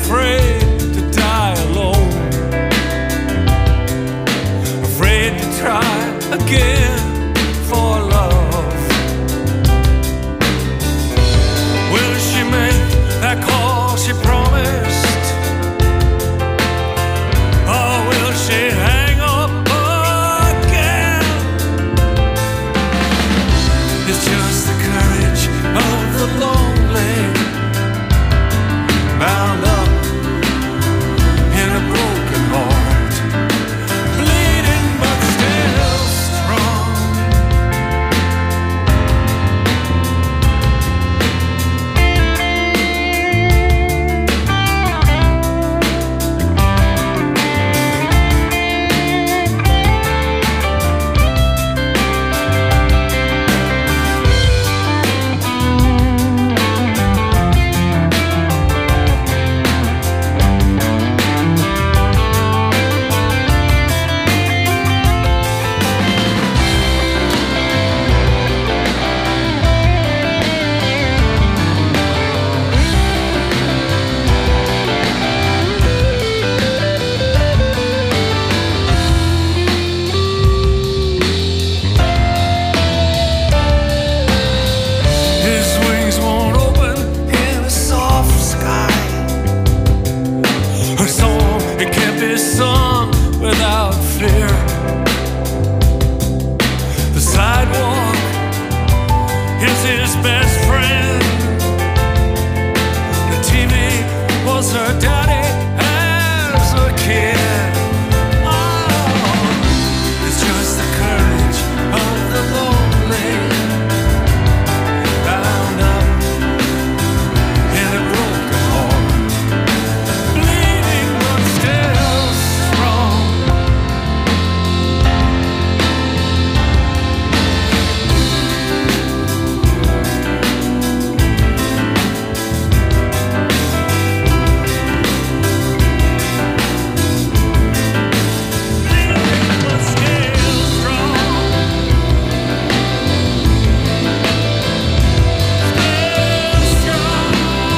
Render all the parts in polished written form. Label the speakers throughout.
Speaker 1: afraid to die alone, afraid to try again for love. Will she make that call she promised, or will she hang up again? It's just the courage of the lonely, bound up in a broken heart, bleeding but still strong. His wings won't open in a soft sky. Her song, it can't be sung without fear. The sidewalk is his best friend. The TV was her daddy as a kid. Oh, it's just the courage of the lonely, bound up in a broken heart, bleeding but still strong. Bleeding but still strong. Still strong.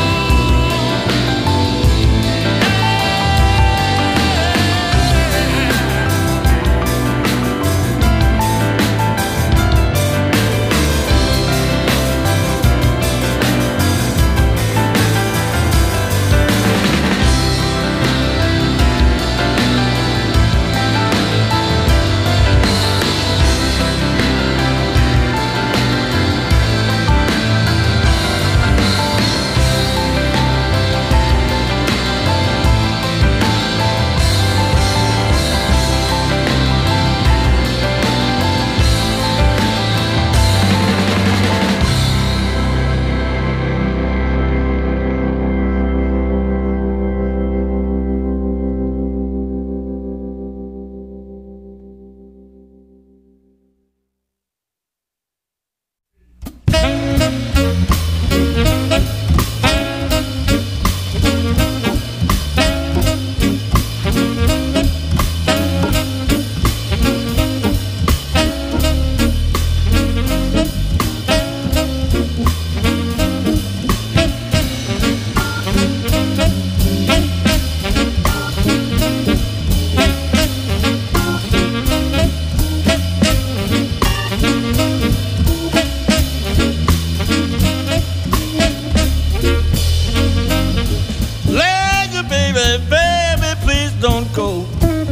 Speaker 1: Lady, baby, baby, please don't go.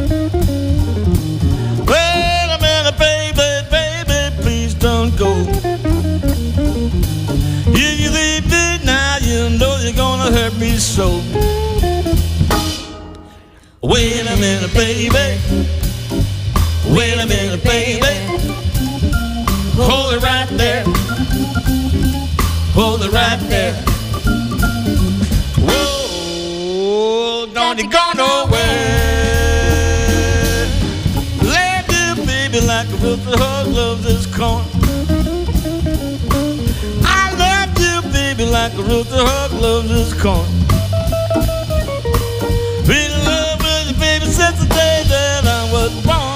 Speaker 1: Wait a minute, baby, baby, please don't go. If you leave me now, you know you're gonna hurt me so. Wait a minute, baby. Wait a minute, baby. Hold it right there. Hold it right there. Whoa, don't you go nowhere. Love you, baby, like a rooster hug loves his corn. I love you, baby, like a rooster hug loves his corn. Been in love with you, baby, since the day that I was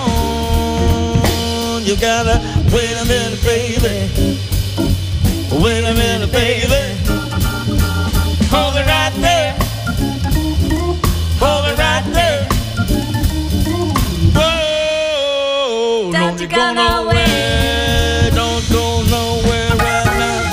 Speaker 1: born. You gotta wait a minute, baby. Wait a minute, baby. Hold it right there. Don't you go nowhere. Don't go nowhere right now.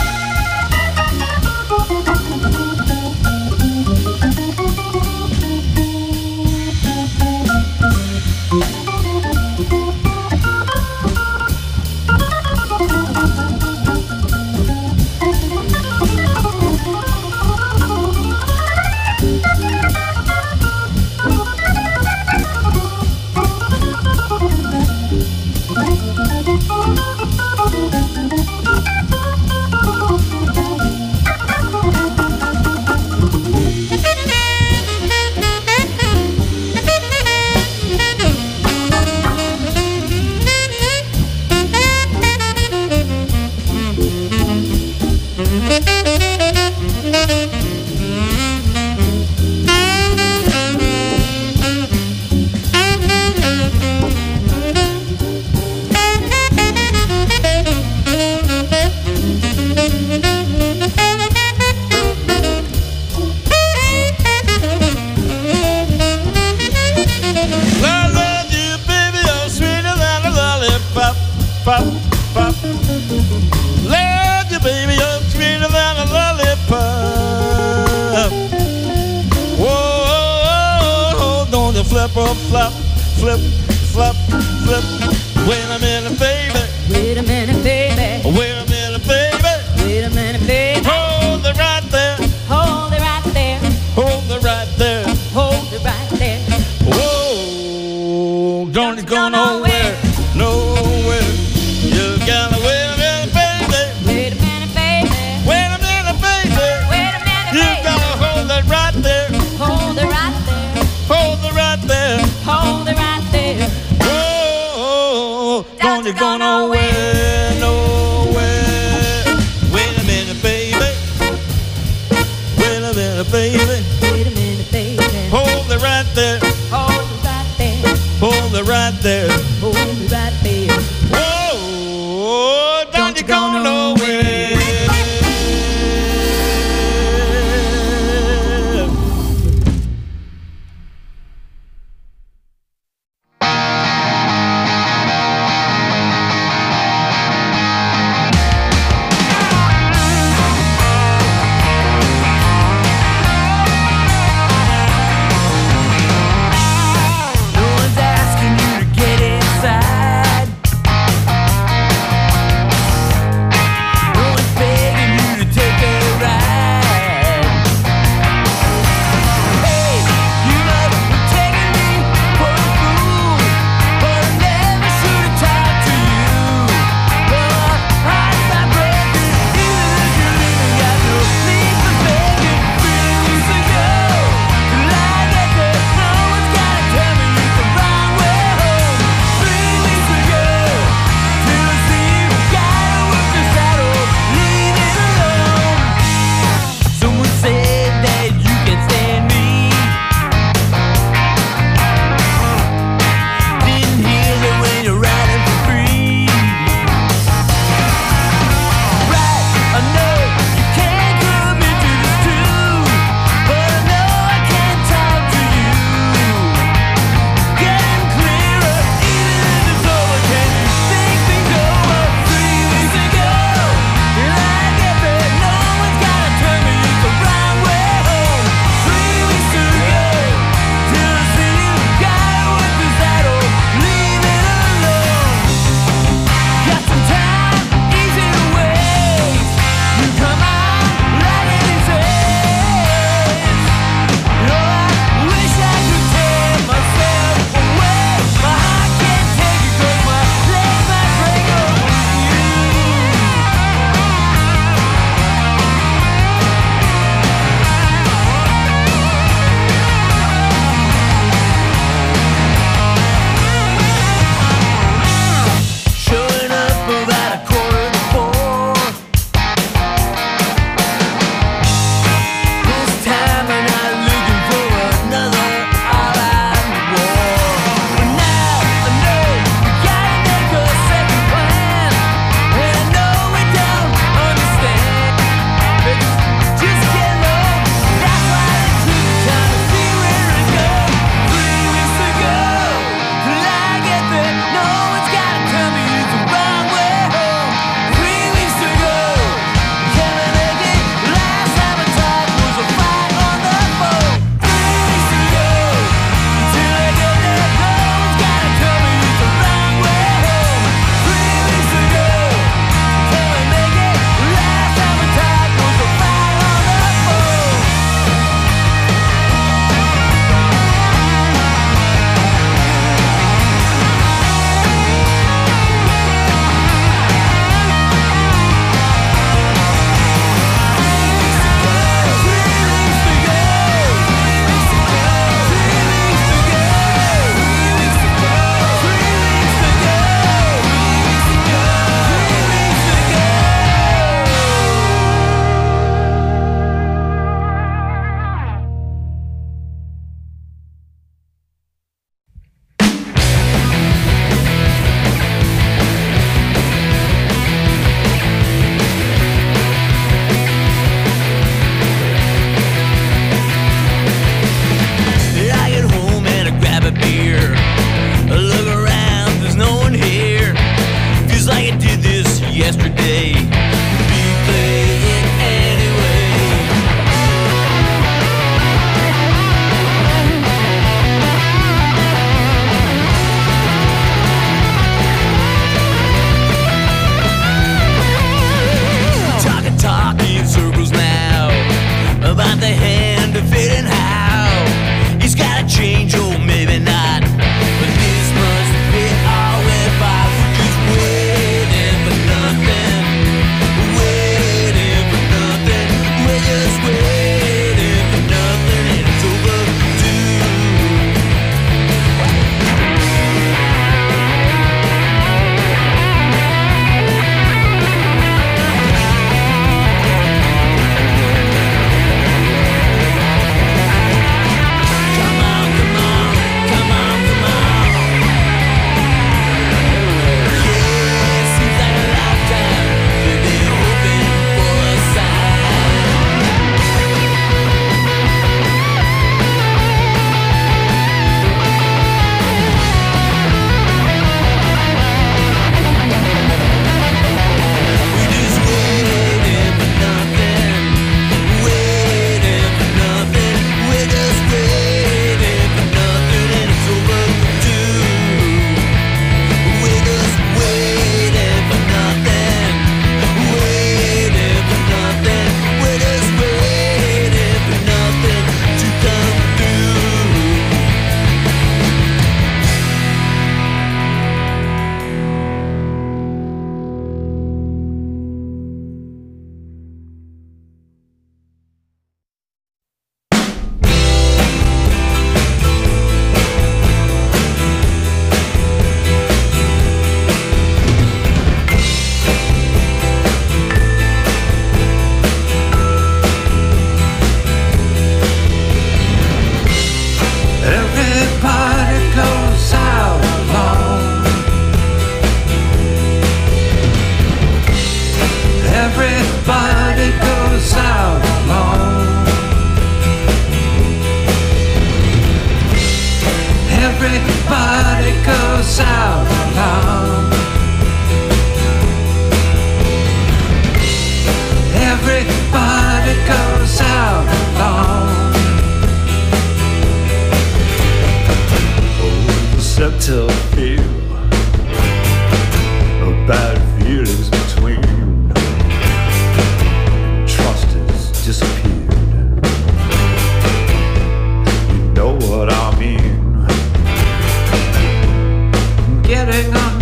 Speaker 1: Pop, pop. Love you, baby, you're sweeter than a lollipop. Whoa, don't you flip or flop, flip, flop, flip. Wait a minute, baby.
Speaker 2: Wait a minute, baby.
Speaker 1: Wait a minute, baby.
Speaker 2: Wait a minute, baby.
Speaker 1: Hold it right there.
Speaker 2: Hold it right there.
Speaker 1: Hold it right there.
Speaker 2: Hold it right there.
Speaker 1: Whoa, don't you go nowhere, nowhere. You gotta wait a minute, baby.
Speaker 2: Wait a minute, baby.
Speaker 1: Wait a minute, baby.
Speaker 2: Wait a minute,
Speaker 1: You
Speaker 2: baby.
Speaker 1: gotta hold it right there.
Speaker 2: Hold it right there.
Speaker 1: Hold it right there.
Speaker 2: Hold it right there.
Speaker 1: Whoa, don't you go nowhere, nowhere. Wait a minute, baby. Wait a minute, baby.
Speaker 2: Wait a minute, baby.
Speaker 1: Hold it right there.
Speaker 2: Hold it right there.
Speaker 1: Hold it right there.
Speaker 2: Hold it right there.
Speaker 1: Whoa, don't you go nowhere.
Speaker 3: No one's asking you to get it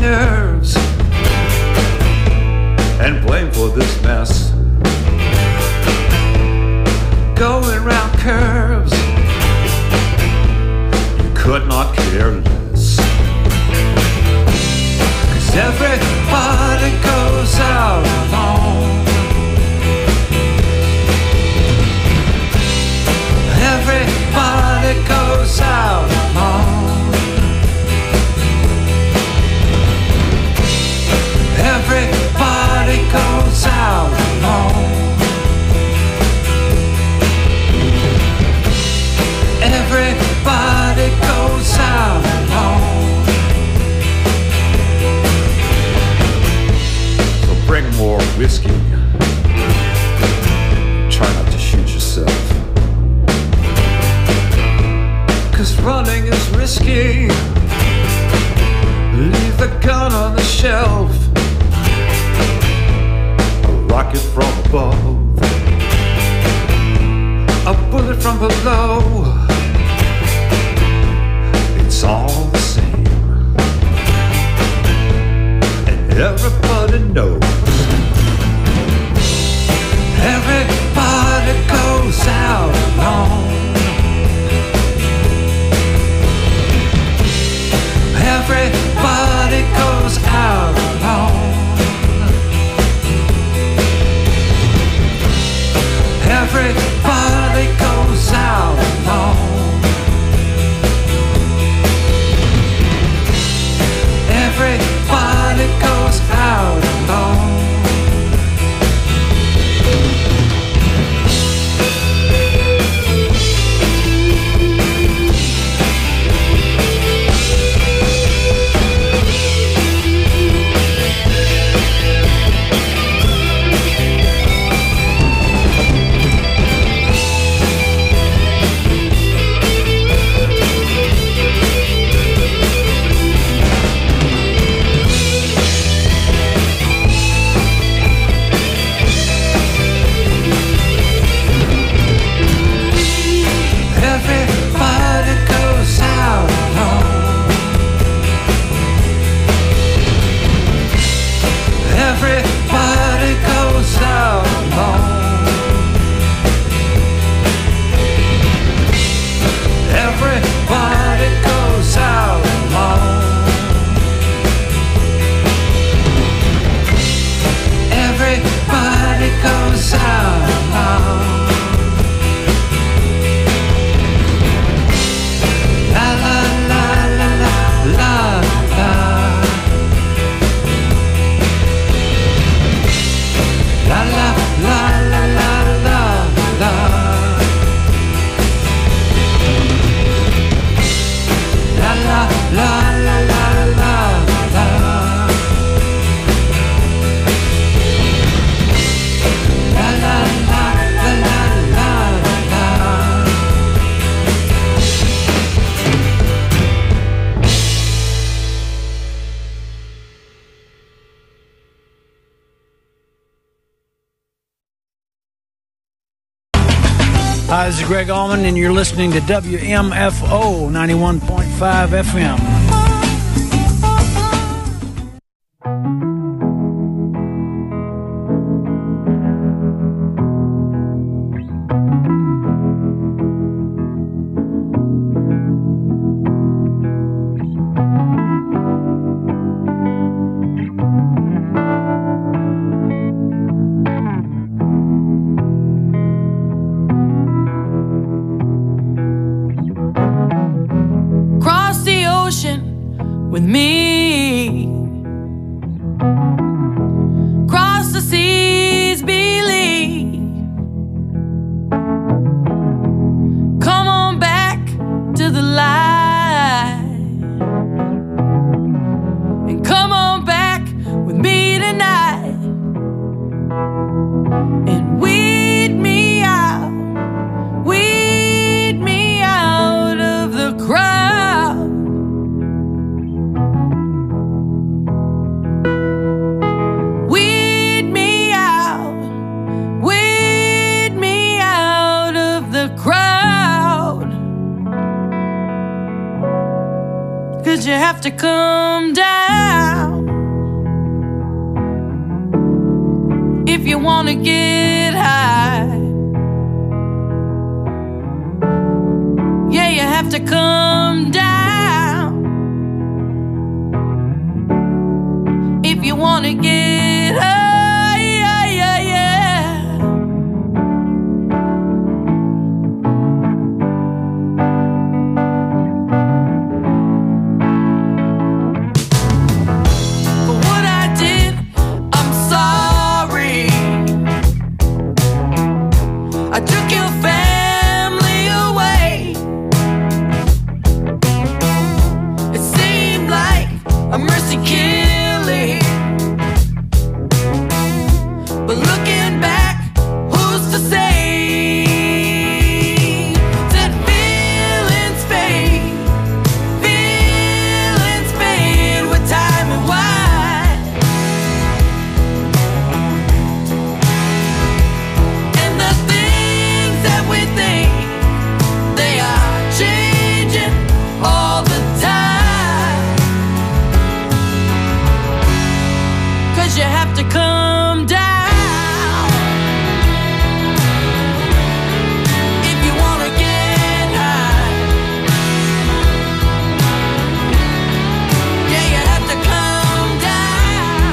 Speaker 3: nerves and blame for this mess. Going round curves, you could not care less. 'Cause everybody goes out alone. Everybody goes out alone. Everybody goes out alone. Everybody goes out alone. So bring more whiskey. Try not to shoot yourself. 'Cause running is risky. Leave the gun on the shelf. A rocket from above, a bullet from below. It's all the same, and everybody knows. Everybody goes out alone. Everybody goes out alone. Everybody goes out alone. Everybody goes out alone.
Speaker 4: Hi, this is Greg Allman, and you're listening to WMFO 91.5 FM.
Speaker 2: With me, cross the seas, believe. Come on back to the light, and come on back with me tonight, and weed me out of the crowd. You have to come down. if you wanna get high. Yeah, you have to come down if you wanna get high. Yeah, yeah, yeah. For what I did, I'm sorry. I took your family away. It seemed like a mercy killing, but looking back, who's to say that feelings fade with time and wine. And the things that we think, they are changing all the time. 'Cause you have to come down if you wanna get high. Yeah, you have to come down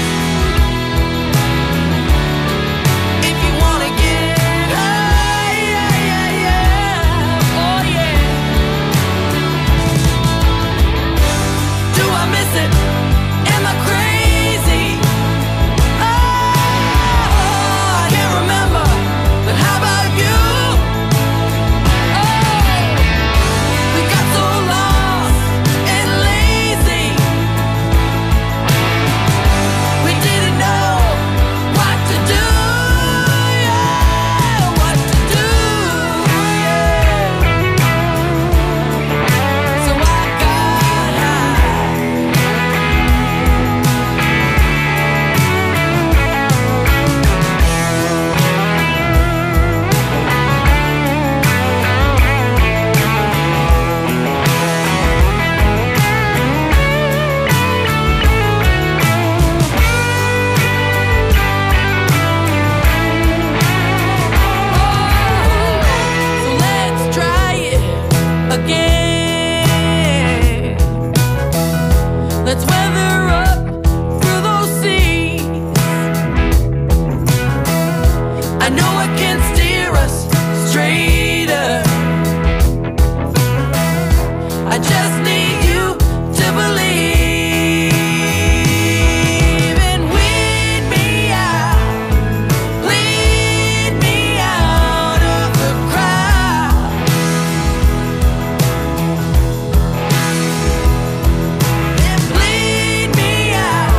Speaker 2: if you wanna get high. Yeah, yeah, yeah. Oh yeah. Do I miss it? Am I crazy? Oh, I can't remember, but how about you? Oh, we got so lost and lazy. We didn't know what to do. Yeah, what to do. Yeah. So I got high. So let's try it again. Let's weather up through those seas. I know it can steer us straighter. I just need you to believe and weed me out, lead me out of the crowd, and bleed me out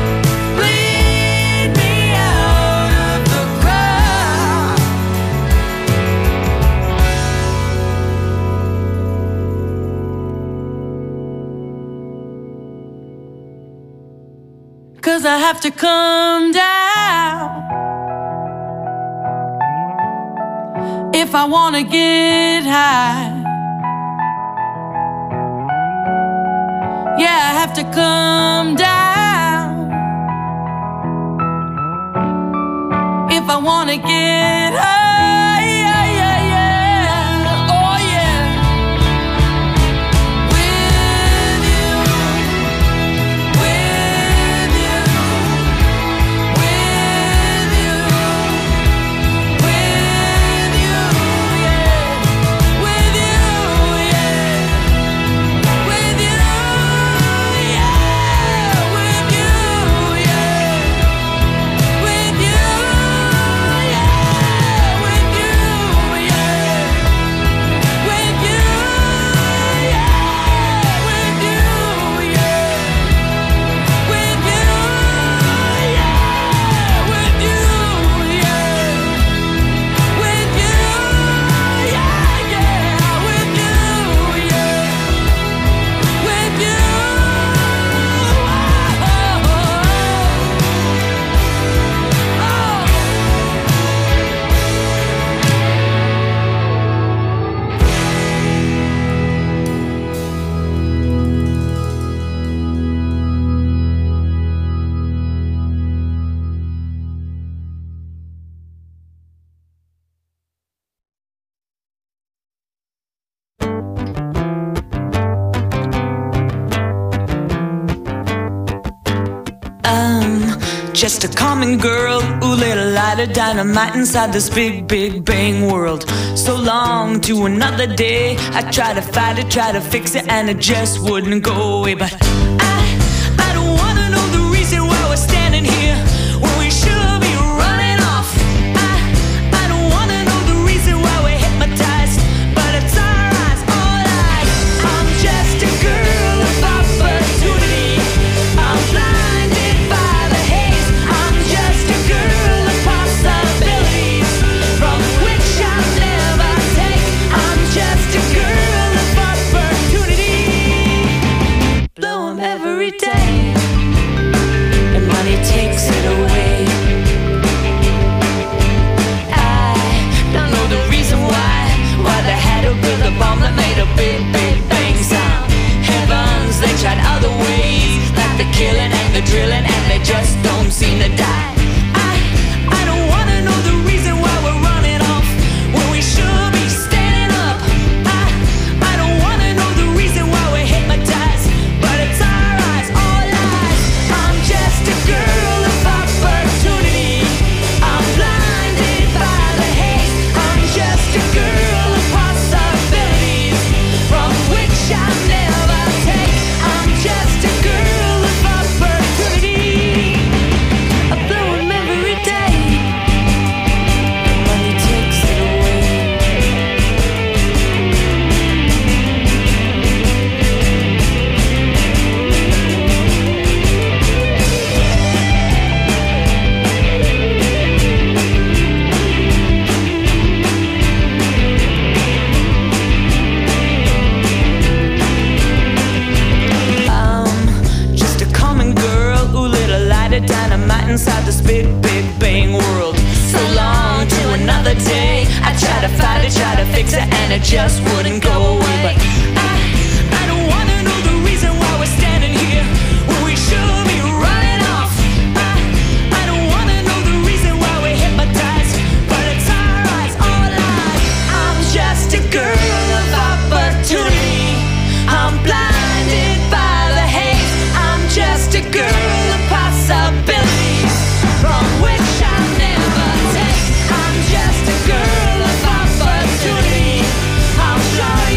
Speaker 2: of the crowd. 'Cause I have to come down if I wanna get high. Yeah, I have to come down if I wanna get high. Yeah, yeah, yeah. Oh yeah. With you, with you, with you, with you, yeah. With you, yeah. With you, yeah. Just a common girl who lit a light of dynamite inside this big, big bang world. So long to another day. I tried to fight it, tried to fix it, and it just wouldn't go away. But I don't wanna know the reason why we're standing here when we should be running off. I don't wanna know the reason why we're hypnotized, but it's our eyes, all eyes. I'm just a girl of opportunity. I'm blinded by the haze. I'm just a girl of possibilities from which I'll never take. I'm just a girl of opportunity. Blow 'em every day, and money takes it away. I don't know the reason why they had to build a bomb that made a big, big bang sound. Heavens, they tried other ways, like the killing and the drilling, and they just don't seem to die. I don't wanna know the reason why we're running off when we should be standing up. I don't wanna know the reason why we're hypnotized, but it's our eyes, all eyes. I'm just a girl of opportunity. I'm blinded by the haze. I'm just a girl of possibilities from which I'll never take. I'm just a girl of opportunity. I blow 'em every day. Money takes it away. Just a common girl who lit a light of dynamite inside this big, big bang world. So long to another day. I tried to fight it, tried to fix it, and it just wouldn't go away. But I don't wanna know the reason why we're standing here when we should be running off. I don't wanna know the reason why we're hypnotized, but it's our eyes, all eyes. I'm just a girl of opportunity. I'm blinded by the haze. I'm just a girl of possibilities from which I'll never take. I'm just a girl of opportunity. I'm sure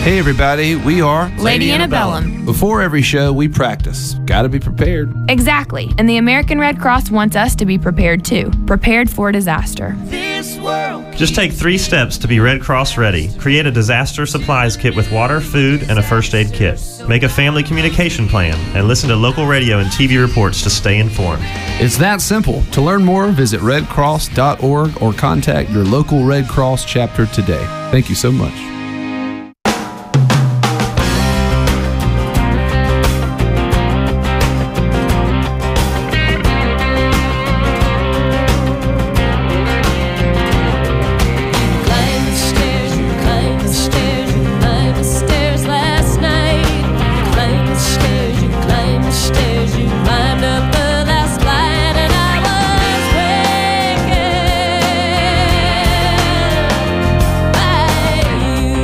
Speaker 5: Hey everybody, we are
Speaker 6: Lady Antebellum.
Speaker 5: Before every show, we practice. Gotta be prepared.
Speaker 6: Exactly. And the American Red Cross wants us to be prepared too. Prepared for disaster.
Speaker 7: Just take 3 steps to be Red Cross ready. Create a disaster supplies kit with water, food, and a first aid kit. Make a family communication plan and listen to local radio and TV reports to stay informed.
Speaker 5: It's that simple. To learn more, visit redcross.org or contact your local Red Cross chapter today. Thank you so much.
Speaker 8: You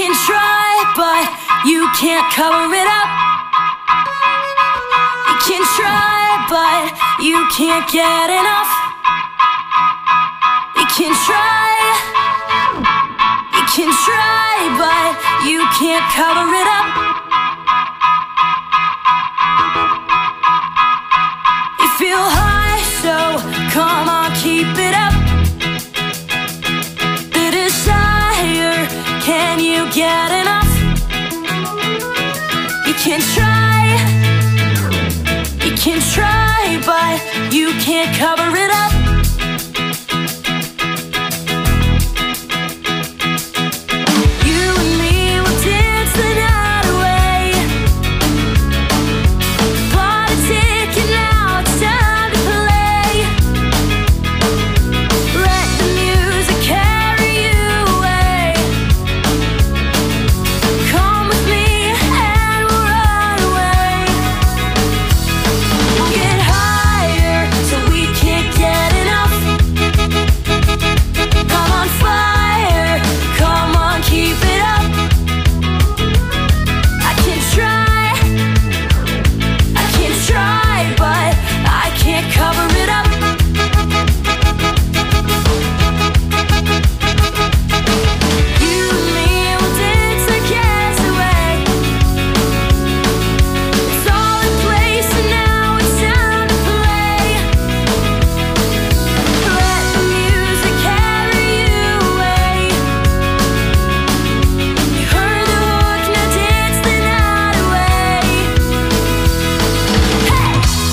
Speaker 2: can try, but you can't cover it up. You can try, but you can't get enough. You can try, but you can't cover it up. You feel high, so come on, keep it up. The desire, can you get enough? You can try, but you can't cover it up. You and me will dance the night away. Bought a ticket, now it's time to play. Let the music carry you away. Come with me and we'll run away. We'll get higher so we can't get enough. Come on, fire, come on, keep it up. I can try, but I can't cover it up. You and me will dance the cares away. It's all in place and now it's time to play. Let the music carry you away. You heard the hook, now dance the night away. Hey!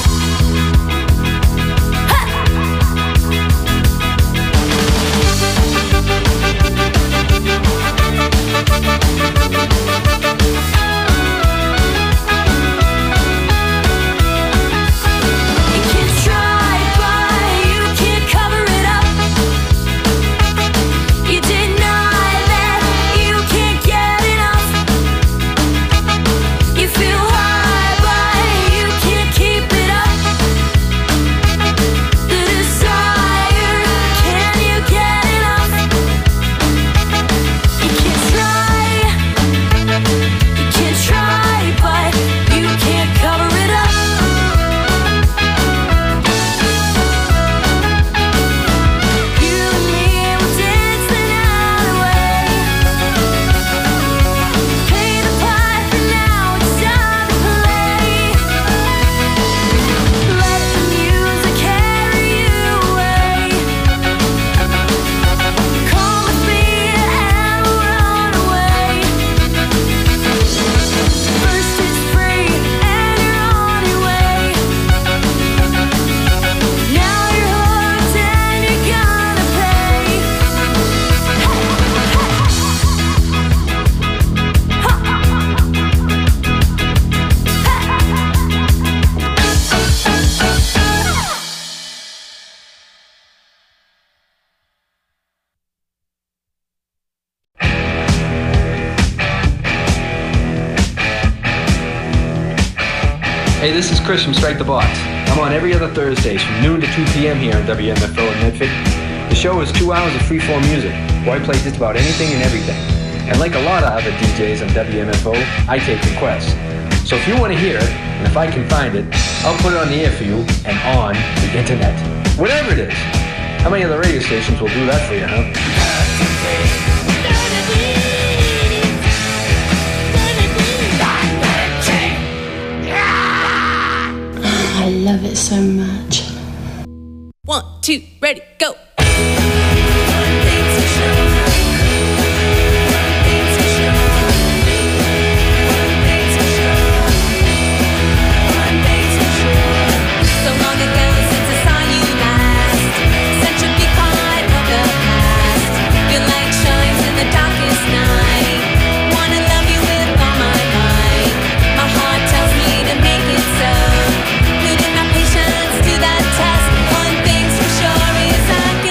Speaker 2: You can try, but you can't cover it up. You deny that you can't get enough. You feel high, but you can't keep it up. The desire, can you get enough? You can try, but you can't cover it up. You and me will dance the night away. Pay the pipe and now it's time to play. Let the music carry you away. Come with me and we'll run away. First it's free and you're on your way. Now you're hooked and you're gonna pay.
Speaker 8: Hey, this is Chris from Strike the Box. I'm on every other Thursdays from noon to 2 p.m. here on WMFO in Medford. The show is 2 hours of free-form music, where I play just about anything and everything. And like a lot of other DJs on WMFO, I take requests. So if you want to hear it, and if I can find it, I'll put it on the air for you and on the internet. Whatever it is. How many other radio stations will do that for you, huh?
Speaker 9: I love it so much.
Speaker 10: 1, 2, ready, go. So long ago since I saw you last, such a big part of the past. Your light shines in the darkest night. Wanna love you with all my might. My heart tells me to make it so. Putting my patience to that test. One thing's for sure is I'm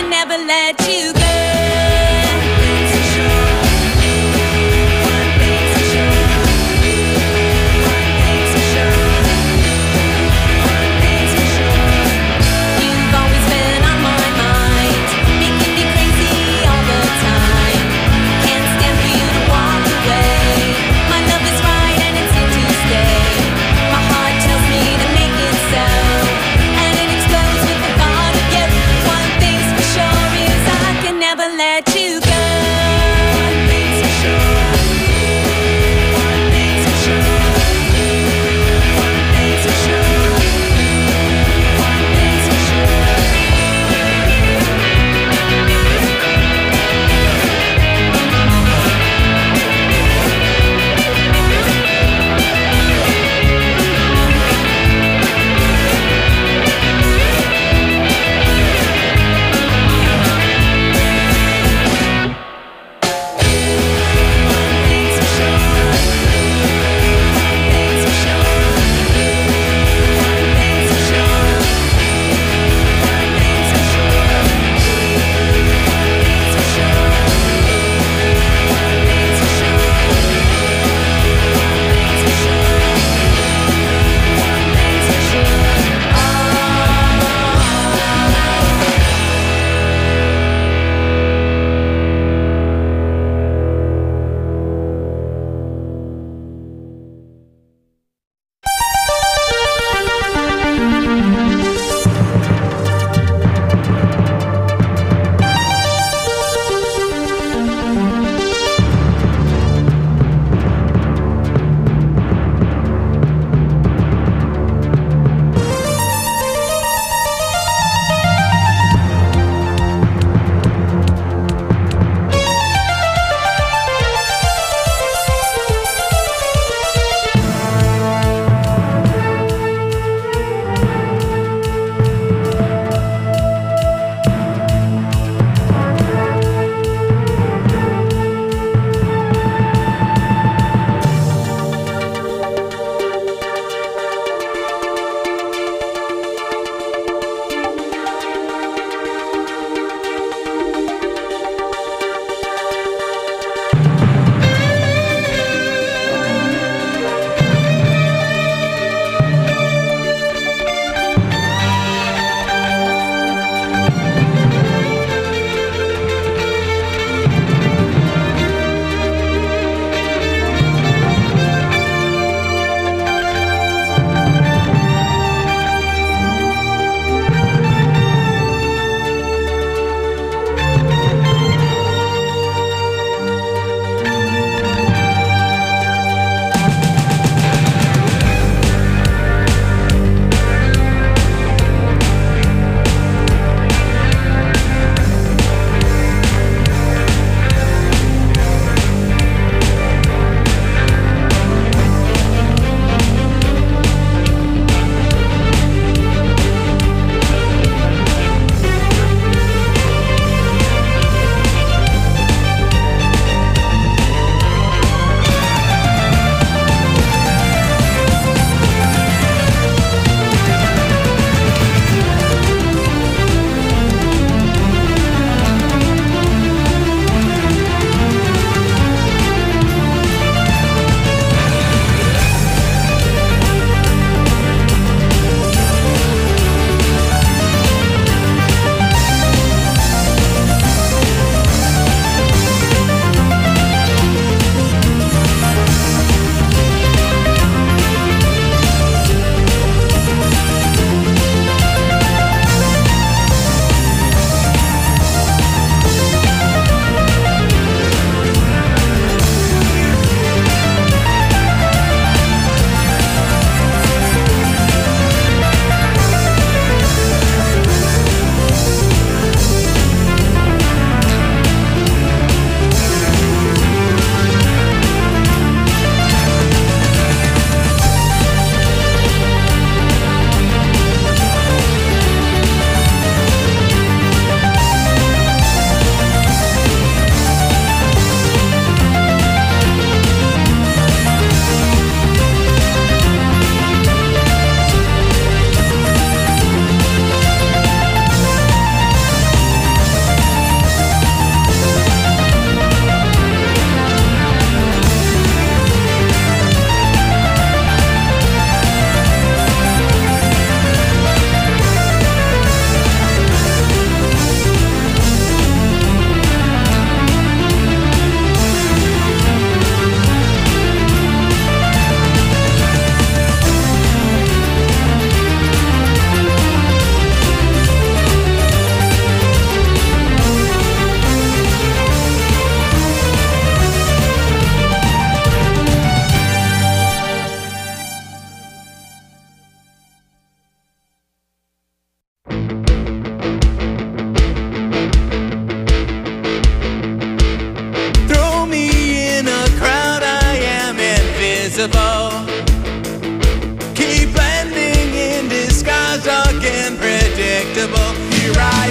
Speaker 1: predictable. Keep blending in disguise again, predictable. Here I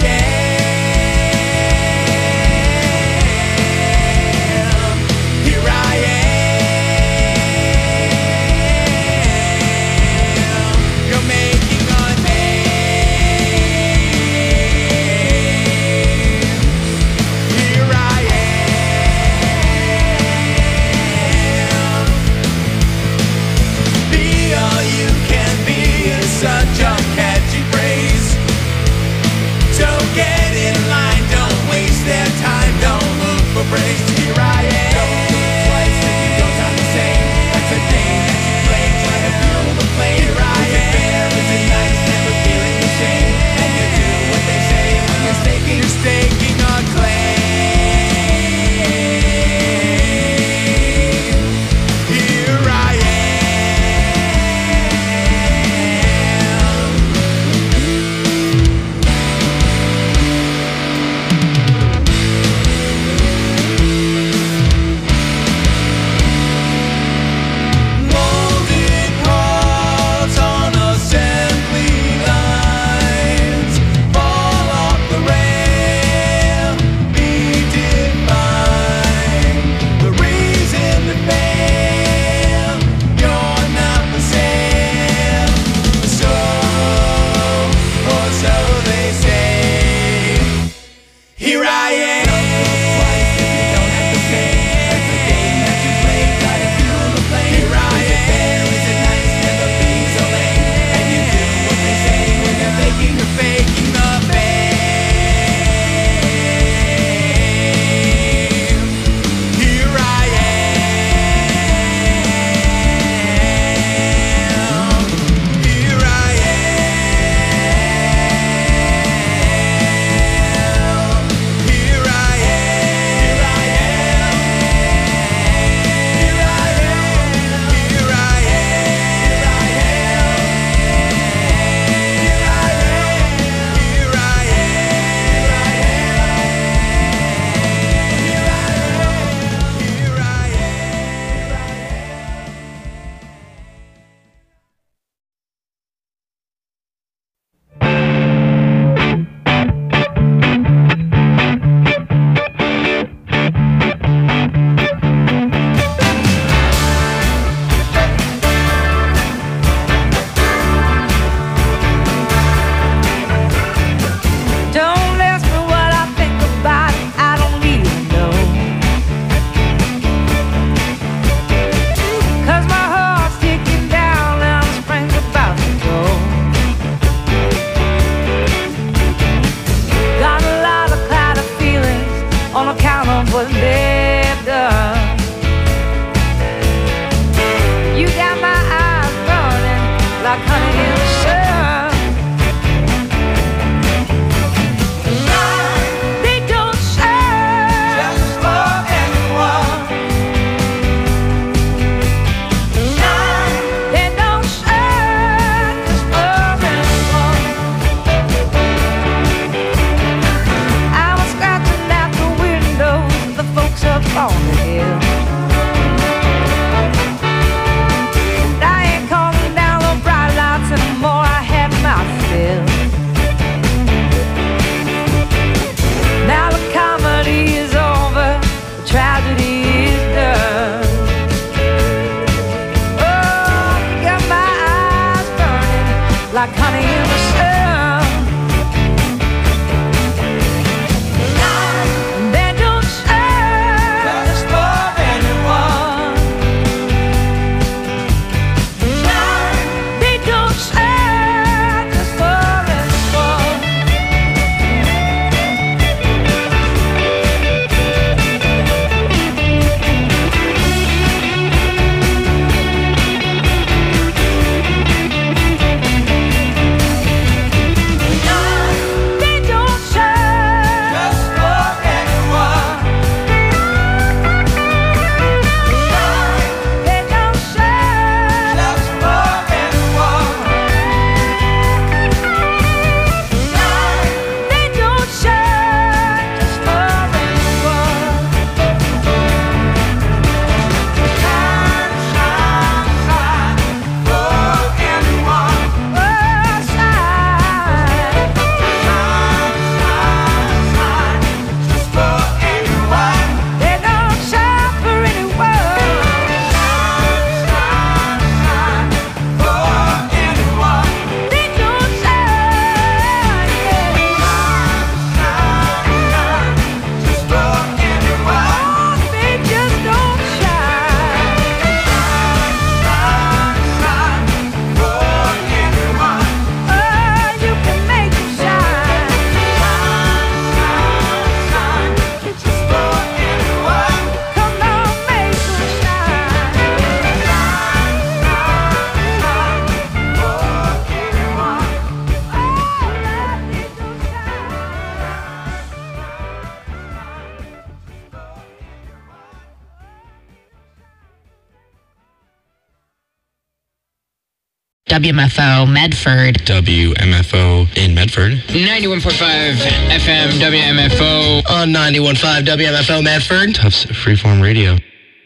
Speaker 1: am. Here I am. You're making a name. Here I am. Be all you can be is such a catchy phrase. So get in line, don't waste their time, don't look for praise. Here I am. Don't look twice if you don't sound the same. That's a game that you play, try to fuel the flame. Here I am. Fair, is it nice, never feeling the shame. And you do what they say when you're staking a claim. Here I molded parts on assembly lines fall off the rail, be defined. The reason to fail, you're not for sale. So, or so they say. Here I am. Here I am. Is it nice, never being so lame? And you do what they say when they're faking or faking the fame. Here I am. Here I am. Here I
Speaker 11: Don't ask me what I think about it, I don't even know. 'Cause my heart's ticking down and the spring's about to go. Got a lot of cloudy feelings on account of what they've done. You got my eyes burning like honey in the sun. They don't serve just for anyone. They don't serve just for anyone. I was scratching at the windows of the folks up on the hill. And I ain't calling down the bright lights in the
Speaker 12: WMFO Medford.
Speaker 13: WMFO in Medford.
Speaker 14: 91.5 FM WMFO.
Speaker 15: On 91.5 WMFO Medford.
Speaker 13: Tufts Freeform Radio.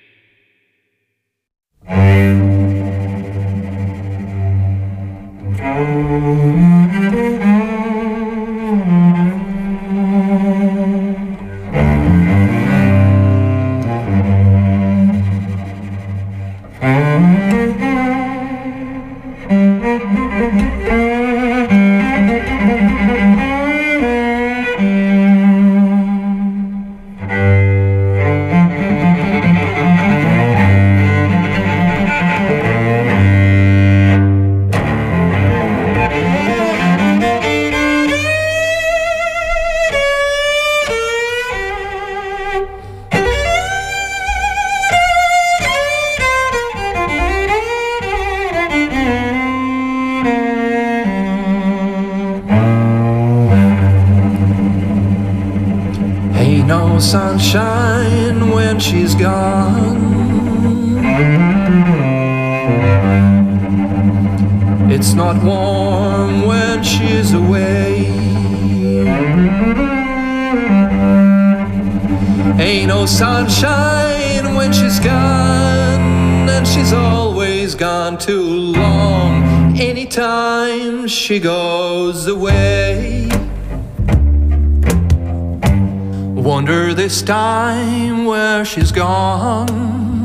Speaker 3: Sunshine when she's gone. It's not warm when she's away. Ain't no sunshine when she's gone, and she's always gone too long. Anytime she goes away. Wonder this time where she's gone.